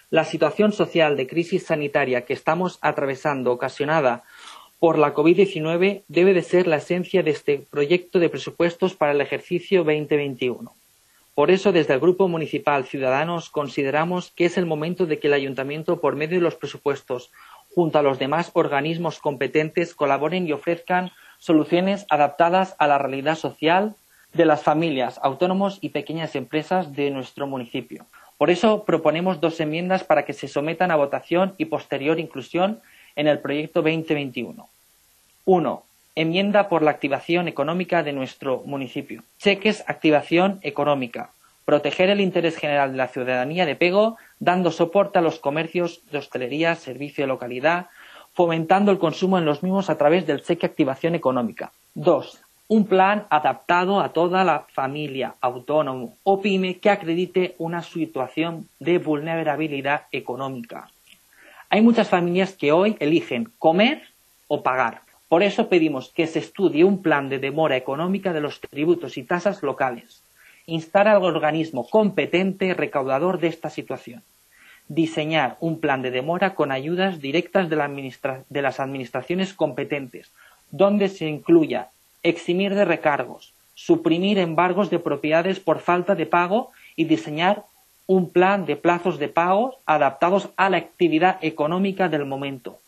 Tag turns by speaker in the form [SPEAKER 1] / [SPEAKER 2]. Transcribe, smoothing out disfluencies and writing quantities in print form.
[SPEAKER 1] La situación social de crisis sanitaria que estamos atravesando, ocasionada por la COVID-19, debe de ser la esencia de este proyecto de presupuestos para el ejercicio 2021. Por eso, desde el Grupo Municipal Ciudadanos, consideramos que es el momento de que el Ayuntamiento, por medio de los presupuestos, junto a los demás organismos competentes, colaboren y ofrezcan soluciones adaptadas a la realidad social de las familias, autónomos y pequeñas empresas de nuestro municipio. Por eso proponemos 2 enmiendas para que se sometan a votación y posterior inclusión en el proyecto 2021. 1. Enmienda por la activación económica de nuestro municipio. Cheques activación económica. Proteger el interés general de la ciudadanía de Pego, dando soporte a los comercios de hostelería, servicio de localidad, fomentando el consumo en los mismos a través del cheque activación económica. 2. Un plan adaptado a toda la familia, autónomo o pyme que acredite una situación de vulnerabilidad económica. Hay muchas familias que hoy eligen comer o pagar. Por eso pedimos que se estudie un plan de demora económica de los tributos y tasas locales. Instar al organismo competente recaudador de esta situación. Diseñar un plan de demora con ayudas directas de las administraciones competentes, donde se incluya eximir de recargos, suprimir embargos de propiedades por falta de pago y diseñar un plan de plazos de pago adaptados a la actividad económica del momento.